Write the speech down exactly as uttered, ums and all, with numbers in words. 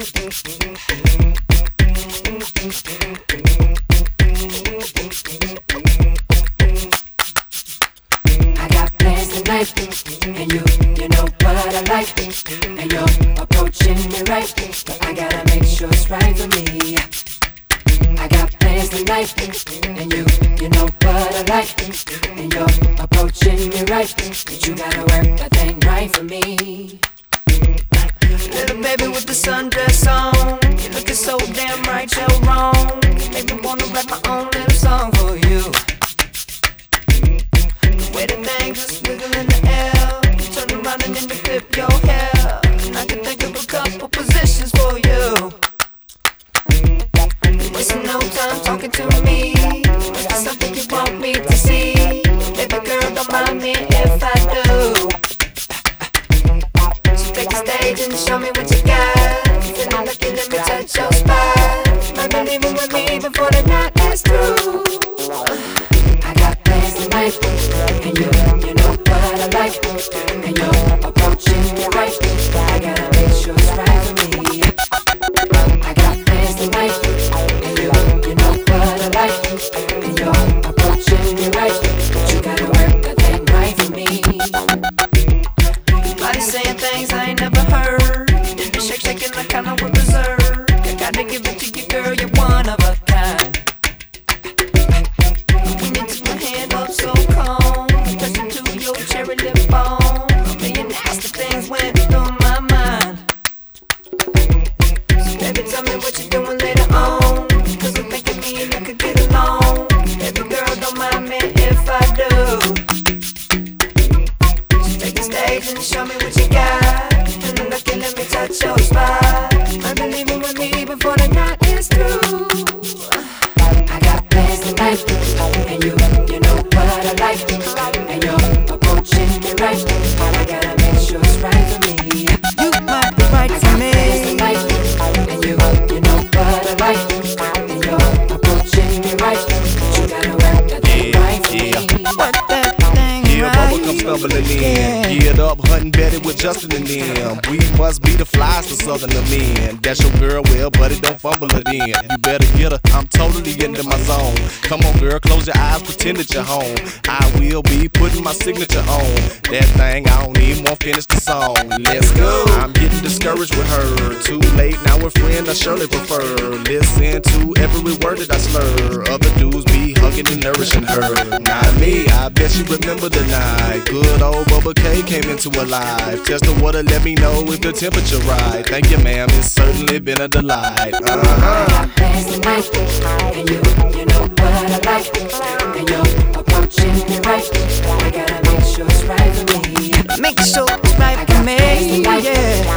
I got plans tonight, and you, you know what I like, and you're approaching me right, but I gotta make sure it's right for me. I got plans tonight, and you, you know what I like, and you're approaching me right, but you gotta work that thing right for me. Little baby with the sundress on, you looking so damn right, you're wrong. Make me wanna write my own little song for you. The way the thing just wiggle in the air, you turn around and then you flip your hair, and I can think of a couple positions for you. You're wasting no time talking to me, is there something you want me to see? Baby girl, don't mind me if I do. Take the stage and show me what you got. Feeling like you let me touch your spot. Might be leaving with me before the night is through. I got plans tonight, and you, you know what I like, and you're approaching me right, I gotta make sure it's right for me. I got plans tonight, and you, you know what I like, and you're approaching me right, but you gotta work that thing right for me. Body saying things I ain't never heard. You shake, shaking like kinda with reserve. I gotta give it to you, girl, you're one of a kind. When you took my hand up so calm, touched it to your cherry lip bone. A million nasty things went through my mind. So baby, tell me what you're doing later on, cause I'm thinking me and you could get along. Baby girl, don't mind me if I do. Take the stage and show me what you got, and then look and let me touch your spot. Might be leaving with me before the night is through. I got plans tonight, and you, you know what I like, and you're approaching me right, I gotta make sure it's right for me. You might be right for me. Tonight, and you, you know what I like, and you're approaching me right, but you gotta work that thing right for yeah. me. Work that thing Yeah, right. Bubba come stumbling in. Geared up, hunting Betty with Justin and them. We must be the flies for southern men. That's your girl, well, buddy, don't fumble it in. You better get her, I'm totally into my zone. Come on, girl, close your eyes, pretend that you're home. I will be putting my signature on that thing, I don't even want to finish the song. Let's go. I'm getting discouraged with her. Too late, now we're friends, I surely prefer. Listen to every word that I slur. Other dudes be hugging and nourishing her. Not me, I bet you remember the night. Good old Bubba K came into her life. Test the water, let me know if the temperature right. Thank you, ma'am, it's certainly been a delight. Uh-huh. I got plans tonight, and you, you know what I like, and you're approaching me right, I gotta make sure it's right for me. Make sure it's right for me, yeah.